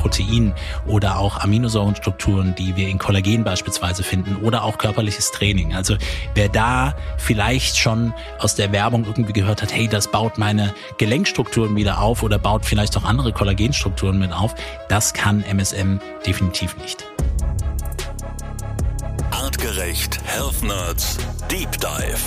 Proteinen oder auch Aminosäurenstrukturen, die wir in Kollagen beispielsweise finden oder auch körperliches Training. Also wer da vielleicht schon aus der Werbung irgendwie gehört hat, hey, das baut meine Gelenkstrukturen wieder auf oder baut vielleicht auch andere Kollagenstrukturen mit auf, das kann MSM definitiv nicht. Artgerecht Health Nerds Deep Dive.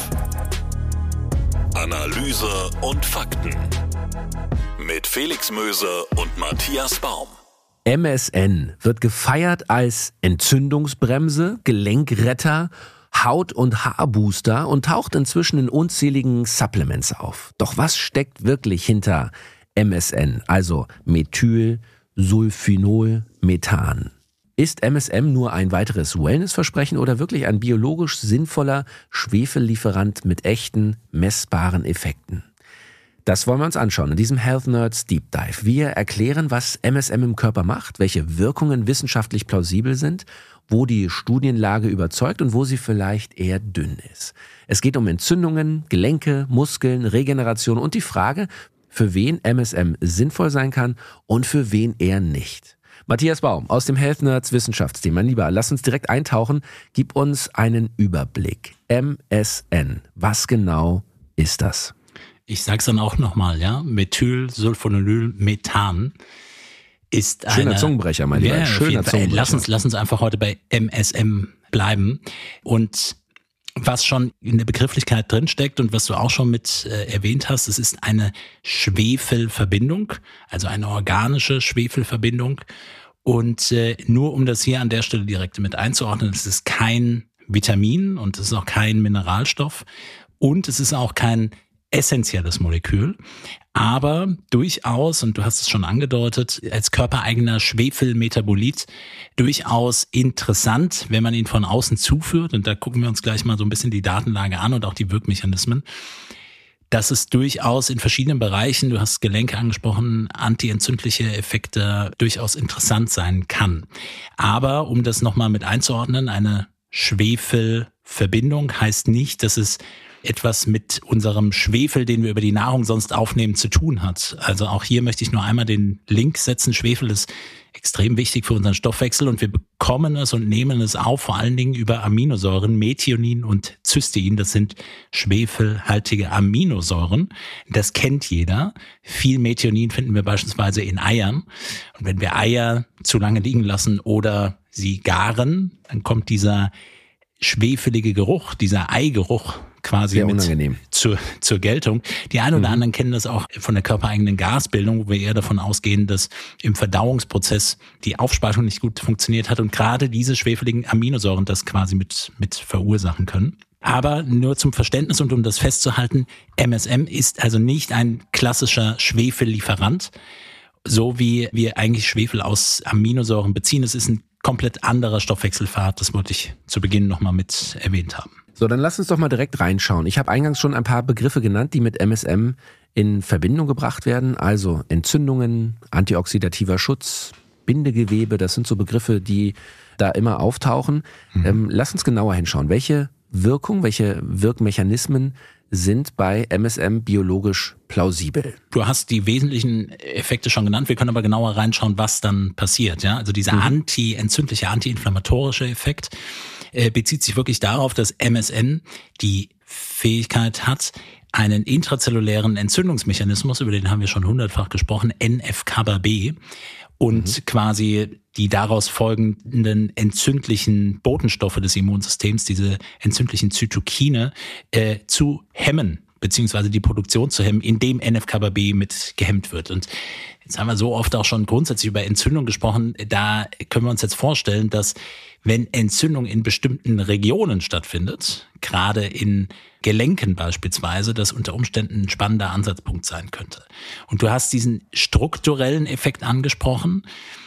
Analyse und Fakten. Mit Felix Möse und Matthias Baum. MSN wird gefeiert als Entzündungsbremse, Gelenkretter, Haut- und Haarbooster und taucht inzwischen in unzähligen Supplements auf. Doch was steckt wirklich hinter MSN, also Methylsulfinol-Methan? Ist MSM nur ein weiteres Wellnessversprechen oder wirklich ein biologisch sinnvoller Schwefellieferant mit echten, messbaren Effekten? Das wollen wir uns anschauen in diesem Health Nerds Deep Dive. Wir erklären, was MSM im Körper macht, welche Wirkungen wissenschaftlich plausibel sind, wo die Studienlage überzeugt und wo sie vielleicht eher dünn ist. Es geht um Entzündungen, Gelenke, Muskeln, Regeneration und die Frage, für wen MSM sinnvoll sein kann und für wen eher nicht. Matthias Baum aus dem Health Nerds Wissenschaftsteam. Mein Lieber, lass uns direkt eintauchen. Gib uns einen Überblick. MSN, was genau ist das? Ich sag's dann auch nochmal, ja. Methylsulfonylmethan ist eine... Schöner Zungenbrecher, mein Lieber. Schöner Zungenbrecher. Lass uns einfach heute bei MSM bleiben. Und was schon in der Begrifflichkeit drinsteckt und was du auch schon mit erwähnt hast, es ist eine Schwefelverbindung, also eine organische Schwefelverbindung. Und nur um das hier an der Stelle direkt mit einzuordnen, es ist kein Vitamin und es ist auch kein Mineralstoff und es ist auch kein essentielles Molekül, aber durchaus, und du hast es schon angedeutet, als körpereigener Schwefelmetabolit durchaus interessant, wenn man ihn von außen zuführt. Und da gucken wir uns gleich mal so ein bisschen die Datenlage an und auch die Wirkmechanismen. Dass es durchaus in verschiedenen Bereichen, du hast Gelenke angesprochen, antientzündliche Effekte durchaus interessant sein kann. Aber um das nochmal mit einzuordnen, eine Schwefelverbindung heißt nicht, dass es etwas mit unserem Schwefel, den wir über die Nahrung sonst aufnehmen, zu tun hat. Also auch hier möchte ich nur einmal den Link setzen. Schwefel ist extrem wichtig für unseren Stoffwechsel und wir bekommen es und nehmen es auf, vor allen Dingen über Aminosäuren, Methionin und Cystein. Das sind schwefelhaltige Aminosäuren. Das kennt jeder. Viel Methionin finden wir beispielsweise in Eiern. Und wenn wir Eier zu lange liegen lassen oder sie garen, dann kommt dieser schwefelige Geruch, dieser Eigeruch quasi mit zur Geltung. Die einen oder anderen kennen das auch von der körpereigenen Gasbildung, wo wir eher davon ausgehen, dass im Verdauungsprozess die Aufspaltung nicht gut funktioniert hat und gerade diese schwefeligen Aminosäuren das quasi mit verursachen können. Aber nur zum Verständnis und um das festzuhalten, MSM ist also nicht ein klassischer Schwefellieferant, so wie wir eigentlich Schwefel aus Aminosäuren beziehen. Es ist ein komplett anderer Stoffwechselpfad, das wollte ich zu Beginn nochmal mit erwähnt haben. So, dann lass uns doch mal direkt reinschauen. Ich habe eingangs schon ein paar Begriffe genannt, die mit MSM in Verbindung gebracht werden. Also Entzündungen, antioxidativer Schutz, Bindegewebe, das sind so Begriffe, die da immer auftauchen. Lass uns genauer hinschauen. Welche Wirkung, welche Wirkmechanismen sind bei MSM biologisch plausibel? Du hast die wesentlichen Effekte schon genannt. Wir können aber genauer reinschauen, was dann passiert. Ja, also dieser antientzündliche, antiinflammatorische Effekt bezieht sich wirklich darauf, dass MSN die Fähigkeit hat, einen intrazellulären Entzündungsmechanismus, über den haben wir schon 100-fach gesprochen, NF-κB, und quasi die daraus folgenden entzündlichen Botenstoffe des Immunsystems, diese entzündlichen Zytokine, zu hemmen, beziehungsweise die Produktion zu hemmen, indem NF-κB mit gehemmt wird. Und jetzt haben wir so oft auch schon grundsätzlich über Entzündung gesprochen, da können wir uns jetzt vorstellen, dass wenn Entzündung in bestimmten Regionen stattfindet, gerade in Gelenken beispielsweise, das unter Umständen ein spannender Ansatzpunkt sein könnte. Und du hast diesen strukturellen Effekt angesprochen.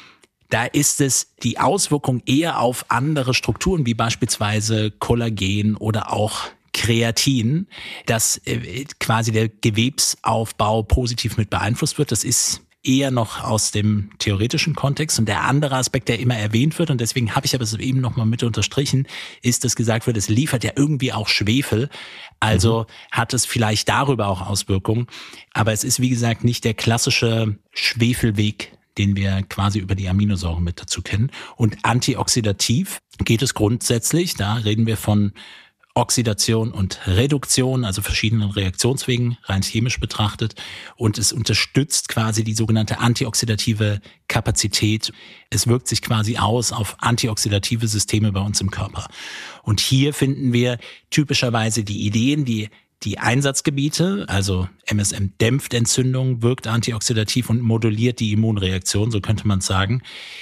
Da ist es die Auswirkung eher auf andere Strukturen, wie beispielsweise Kollagen oder auch Kreatin, dass quasi der Gewebsaufbau positiv mit beeinflusst wird. Das ist eher noch aus dem theoretischen Kontext. Und der andere Aspekt, der immer erwähnt wird, und deswegen habe ich aber es eben nochmal mit unterstrichen, ist, dass gesagt wird, es liefert ja irgendwie auch Schwefel. Also hat es vielleicht darüber auch Auswirkungen. Aber es ist, wie gesagt, nicht der klassische Schwefelweg, den wir quasi über die Aminosäuren mit dazu kennen. Und antioxidativ geht es grundsätzlich, da reden wir von Oxidation und Reduktion, also verschiedenen Reaktionswegen, rein chemisch betrachtet. Und es unterstützt quasi die sogenannte antioxidative Kapazität. Es wirkt sich quasi aus auf antioxidative Systeme bei uns im Körper. Und hier finden wir typischerweise die Ideen, die Einsatzgebiete, also MSM dämpft Entzündung, wirkt antioxidativ und moduliert die Immunreaktion, so könnte man sagen.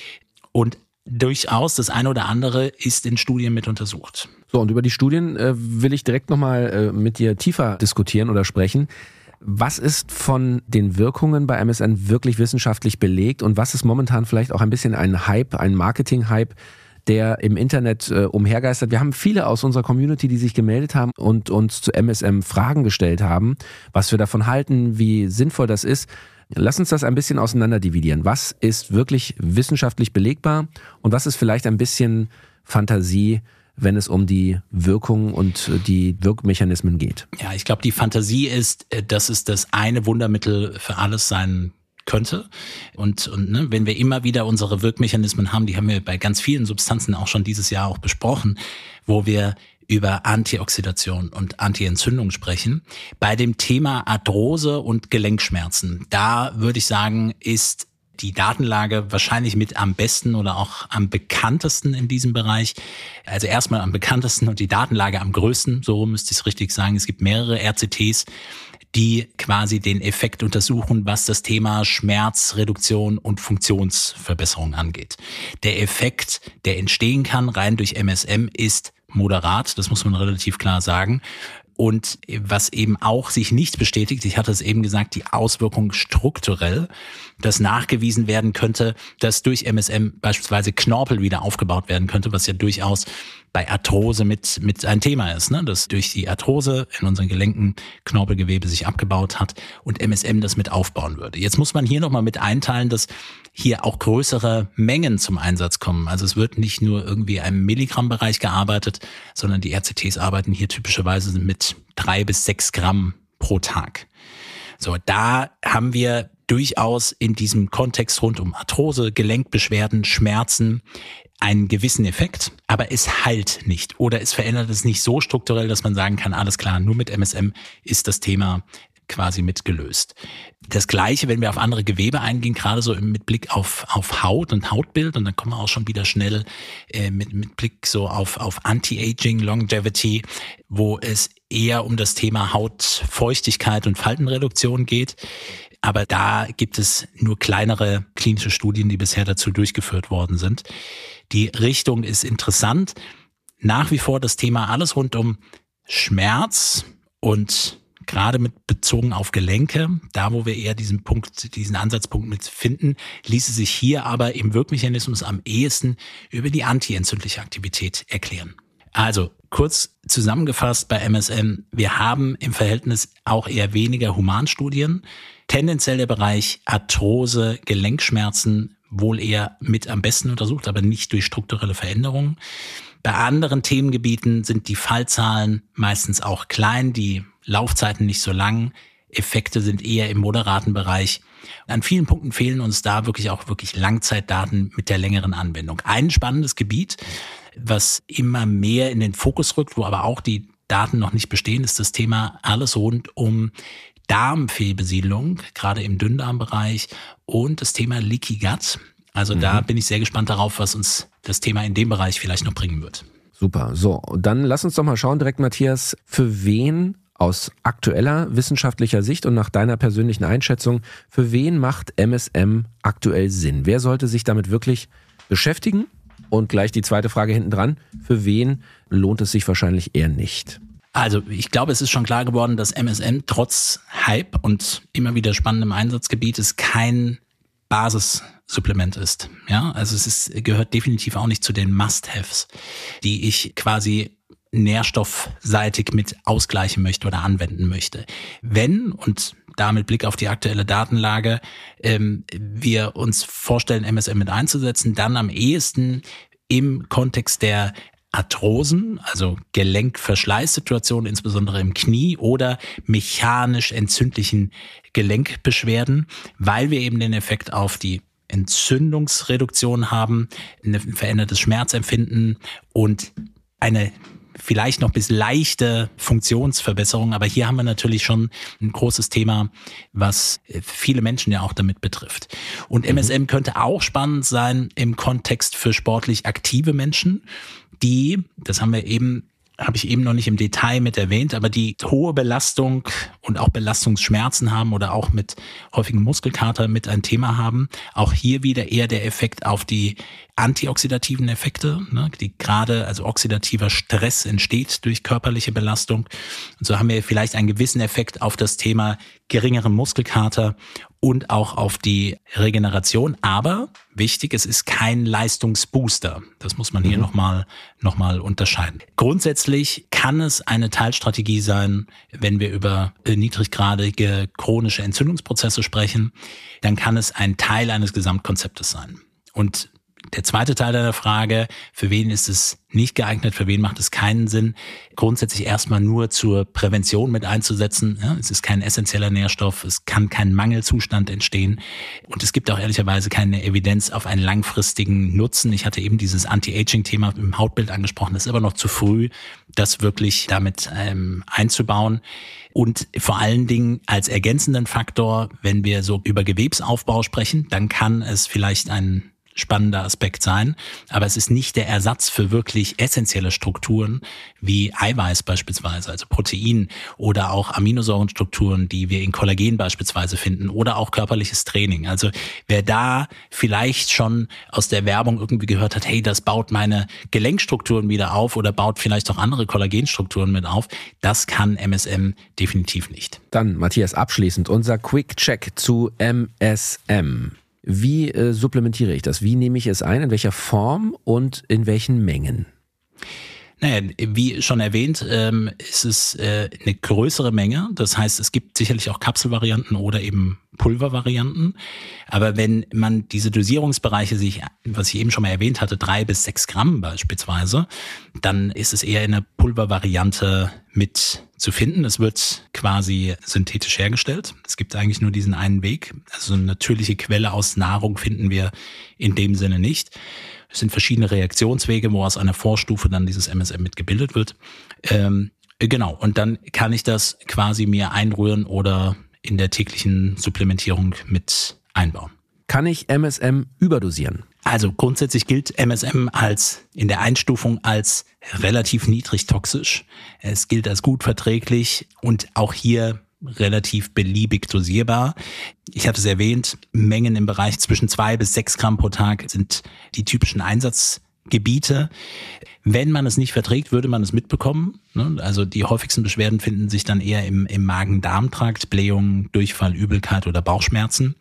Und durchaus das eine oder andere ist in Studien mit untersucht. So, und über die Studien will ich direkt nochmal mit dir tiefer diskutieren oder sprechen. Was ist von den Wirkungen bei MSM wirklich wissenschaftlich belegt und was ist momentan vielleicht auch ein bisschen ein Hype, ein Marketing-Hype, der im Internet umhergeistert? Wir haben viele aus unserer Community, die sich gemeldet haben und uns zu MSM Fragen gestellt haben, was wir davon halten, wie sinnvoll das ist. Lass uns das ein bisschen auseinander dividieren. Was ist wirklich wissenschaftlich belegbar und was ist vielleicht ein bisschen Fantasie, wenn es um die Wirkung und die Wirkmechanismen geht? Ja, ich glaube, die Fantasie ist, dass es das eine Wundermittel für alles sein könnte. Und wenn wir immer wieder unsere Wirkmechanismen haben, die haben wir bei ganz vielen Substanzen auch schon dieses Jahr auch besprochen, wo wir über Antioxidation und Antientzündung sprechen. Bei dem Thema Arthrose und Gelenkschmerzen, da würde ich sagen, ist die Datenlage wahrscheinlich mit am besten oder auch am bekanntesten in diesem Bereich. Also erstmal am bekanntesten und die Datenlage am größten, so müsste ich es richtig sagen. Es gibt mehrere RCTs, die quasi den Effekt untersuchen, was das Thema Schmerzreduktion und Funktionsverbesserung angeht. Der Effekt, der entstehen kann, rein durch MSM, ist moderat, das muss man relativ klar sagen. Und was eben auch sich nicht bestätigt, ich hatte es eben gesagt, die Auswirkung strukturell, dass nachgewiesen werden könnte, dass durch MSM beispielsweise Knorpel wieder aufgebaut werden könnte, was ja durchaus bei Arthrose mit ein Thema ist, ne? Dass durch die Arthrose in unseren Gelenken Knorpelgewebe sich abgebaut hat und MSM das mit aufbauen würde. Jetzt muss man hier nochmal mit einteilen, dass hier auch größere Mengen zum Einsatz kommen. Also es wird nicht nur irgendwie im Milligrammbereich gearbeitet, sondern die RCTs arbeiten hier typischerweise mit 3 bis 6 Gramm pro Tag. So, da haben wir durchaus in diesem Kontext rund um Arthrose, Gelenkbeschwerden, Schmerzen einen gewissen Effekt, aber es heilt nicht oder es verändert es nicht so strukturell, dass man sagen kann, alles klar, nur mit MSM ist das Thema quasi mitgelöst. Das Gleiche, wenn wir auf andere Gewebe eingehen, gerade so mit Blick auf Haut und Hautbild, und dann kommen wir auch schon wieder schnell mit Blick so auf Anti-Aging, Longevity, wo es eher um das Thema Hautfeuchtigkeit und Faltenreduktion geht. Aber da gibt es nur kleinere klinische Studien, die bisher dazu durchgeführt worden sind. Die Richtung ist interessant. Nach wie vor das Thema alles rund um Schmerz und gerade mit bezogen auf Gelenke, da wo wir eher diesen Ansatzpunkt mit finden, ließe sich hier aber im Wirkmechanismus am ehesten über die antientzündliche Aktivität erklären. Also kurz zusammengefasst bei MSM, wir haben im Verhältnis auch eher weniger Humanstudien. Tendenziell der Bereich Arthrose, Gelenkschmerzen wohl eher mit am besten untersucht, aber nicht durch strukturelle Veränderungen. Bei anderen Themengebieten sind die Fallzahlen meistens auch klein, die Laufzeiten nicht so lang, Effekte sind eher im moderaten Bereich. An vielen Punkten fehlen uns da wirklich Langzeitdaten mit der längeren Anwendung. Ein spannendes Gebiet, was immer mehr in den Fokus rückt, wo aber auch die Daten noch nicht bestehen, ist das Thema alles rund um Darmfehlbesiedlung, gerade im Dünndarmbereich, und das Thema Leaky Gut. Also da bin ich sehr gespannt darauf, was uns das Thema in dem Bereich vielleicht noch bringen wird. Super. So, dann lass uns doch mal schauen direkt, Matthias, für wen aus aktueller wissenschaftlicher Sicht und nach deiner persönlichen Einschätzung, für wen macht MSM aktuell Sinn? Wer sollte sich damit wirklich beschäftigen? Und gleich die zweite Frage hinten dran, für wen lohnt es sich wahrscheinlich eher nicht? Also ich glaube, es ist schon klar geworden, dass MSM trotz Hype und immer wieder spannendem Einsatzgebiet ist kein Basissupplement ist. Ja, also gehört definitiv auch nicht zu den Must-Haves, die ich quasi nährstoffseitig mit ausgleichen möchte oder anwenden möchte. Wenn, und da mit Blick auf die aktuelle Datenlage, wir uns vorstellen, MSM mit einzusetzen, dann am ehesten im Kontext der Arthrosen, also Gelenkverschleißsituationen, insbesondere im Knie, oder mechanisch entzündlichen Gelenkbeschwerden, weil wir eben den Effekt auf die Entzündungsreduktion haben, ein verändertes Schmerzempfinden und eine vielleicht noch bis leichte Funktionsverbesserung. Aber hier haben wir natürlich schon ein großes Thema, was viele Menschen ja auch damit betrifft. Und MSM könnte auch spannend sein im Kontext für sportlich aktive Menschen, die, das habe ich eben noch nicht im Detail mit erwähnt, aber die hohe Belastung und auch Belastungsschmerzen haben oder auch mit häufigem Muskelkater mit ein Thema haben. Auch hier wieder eher der Effekt auf die antioxidativen Effekte, ne, die gerade, also oxidativer Stress entsteht durch körperliche Belastung. Und so haben wir vielleicht einen gewissen Effekt auf das Thema geringeren Muskelkater und auch auf die Regeneration. Aber wichtig, es ist kein Leistungsbooster. Das muss man hier nochmal unterscheiden. Grundsätzlich kann es eine Teilstrategie sein, wenn wir über niedriggradige chronische Entzündungsprozesse sprechen, dann kann es ein Teil eines Gesamtkonzeptes sein. Und der zweite Teil deiner Frage, für wen ist es nicht geeignet, für wen macht es keinen Sinn, grundsätzlich erstmal nur zur Prävention mit einzusetzen. Ja, es ist kein essentieller Nährstoff, es kann kein Mangelzustand entstehen und es gibt auch ehrlicherweise keine Evidenz auf einen langfristigen Nutzen. Ich hatte eben dieses Anti-Aging-Thema im Hautbild angesprochen, das ist aber noch zu früh, das wirklich damit einzubauen. Und vor allen Dingen als ergänzenden Faktor, wenn wir so über Gewebsaufbau sprechen, dann kann es vielleicht ein spannender Aspekt sein, aber es ist nicht der Ersatz für wirklich essentielle Strukturen wie Eiweiß beispielsweise, also Protein oder auch Aminosäurenstrukturen, die wir in Kollagen beispielsweise finden oder auch körperliches Training. Also wer da vielleicht schon aus der Werbung irgendwie gehört hat, hey, das baut meine Gelenkstrukturen wieder auf oder baut vielleicht auch andere Kollagenstrukturen mit auf, das kann MSM definitiv nicht. Dann, Matthias, abschließend unser Quick-Check zu MSM. Wie supplementiere ich das? Wie nehme ich es ein? In welcher Form und in welchen Mengen? Naja, wie schon erwähnt, ist es eine größere Menge. Das heißt, es gibt sicherlich auch Kapselvarianten oder eben Pulvervarianten. Aber wenn man diese Dosierungsbereiche was ich eben schon mal erwähnt hatte, 3 bis 6 Gramm beispielsweise, dann ist es eher in der Pulvervariante mit zu finden. Es wird quasi synthetisch hergestellt. Es gibt eigentlich nur diesen einen Weg. Also eine natürliche Quelle aus Nahrung finden wir in dem Sinne nicht. Es sind verschiedene Reaktionswege, wo aus einer Vorstufe dann dieses MSM mitgebildet wird. Genau, und dann kann ich das quasi mir einrühren oder in der täglichen Supplementierung mit einbauen. Kann ich MSM überdosieren? Also grundsätzlich gilt MSM in der Einstufung als relativ niedrig toxisch. Es gilt als gut verträglich und auch hier relativ beliebig dosierbar. Ich hatte es erwähnt, Mengen im Bereich zwischen 2 bis 6 Gramm pro Tag sind die typischen Einsatzgebiete. Wenn man es nicht verträgt, würde man es mitbekommen. Also die häufigsten Beschwerden finden sich dann eher im Magen-Darm-Trakt, Blähungen, Durchfall, Übelkeit oder Bauchschmerzen.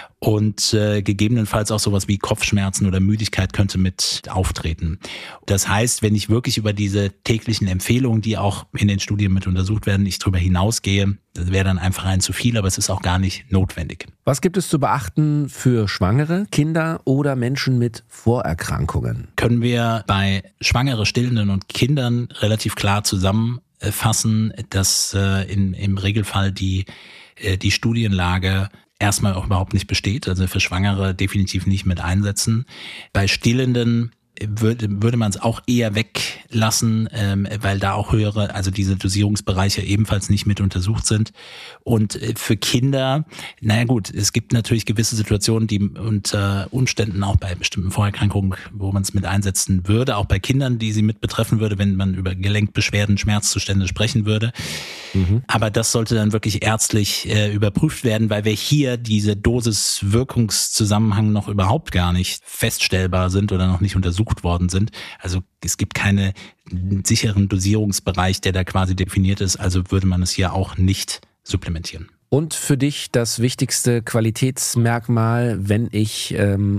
Und gegebenenfalls auch sowas wie Kopfschmerzen oder Müdigkeit könnte mit auftreten. Das heißt, wenn ich wirklich über diese täglichen Empfehlungen, die auch in den Studien mit untersucht werden, nicht drüber hinausgehe, das wäre dann einfach ein zu viel, aber es ist auch gar nicht notwendig. Was gibt es zu beachten für Schwangere, Kinder oder Menschen mit Vorerkrankungen? Können wir bei schwangere, Stillenden und Kindern relativ klar zusammenfassen, dass im Regelfall die Studienlage erstmal auch überhaupt nicht besteht, also für Schwangere definitiv nicht mit einsetzen. Bei Stillenden würde man es auch eher weglassen, weil da auch also diese Dosierungsbereiche ebenfalls nicht mit untersucht sind. Und für Kinder, naja gut, es gibt natürlich gewisse Situationen, die unter Umständen auch bei bestimmten Vorerkrankungen, wo man es mit einsetzen würde, auch bei Kindern, die sie mit betreffen würde, wenn man über Gelenkbeschwerden, Schmerzzustände sprechen würde. Aber das sollte dann wirklich ärztlich überprüft werden, weil wir hier diese Dosis-Wirkungszusammenhang noch überhaupt gar nicht feststellbar sind oder noch nicht untersucht worden sind. Also es gibt keinen sicheren Dosierungsbereich, der da quasi definiert ist, also würde man es hier auch nicht supplementieren. Und für dich das wichtigste Qualitätsmerkmal, wenn ich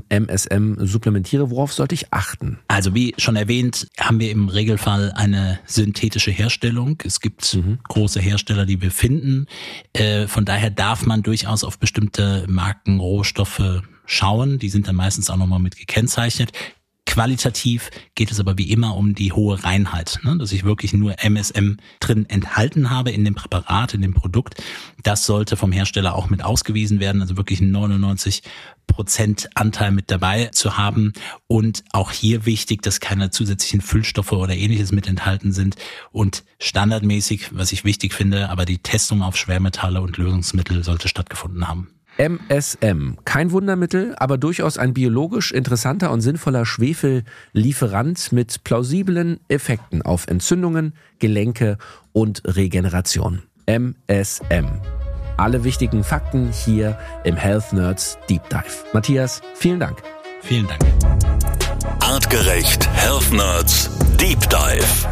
MSM supplementiere, worauf sollte ich achten? Also wie schon erwähnt, haben wir im Regelfall eine synthetische Herstellung. Es gibt große Hersteller, die wir finden. Von daher darf man durchaus auf bestimmte Marken, Rohstoffe schauen. Die sind dann meistens auch nochmal mit gekennzeichnet. Qualitativ geht es aber wie immer um die hohe Reinheit, ne? Dass ich wirklich nur MSM drin enthalten habe in dem Präparat, in dem Produkt. Das sollte vom Hersteller auch mit ausgewiesen werden, also wirklich 99% Anteil mit dabei zu haben. Und auch hier wichtig, dass keine zusätzlichen Füllstoffe oder ähnliches mit enthalten sind. Und standardmäßig, was ich wichtig finde, aber die Testung auf Schwermetalle und Lösungsmittel sollte stattgefunden haben. MSM, kein Wundermittel, aber durchaus ein biologisch interessanter und sinnvoller Schwefellieferant mit plausiblen Effekten auf Entzündungen, Gelenke und Regeneration. MSM. Alle wichtigen Fakten hier im Health Nerds Deep Dive. Matthias, vielen Dank. Vielen Dank. Artgerecht Health Nerds Deep Dive.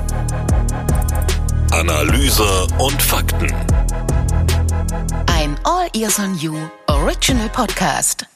Analyse und Fakten. Ein All Ears on You Original Podcast.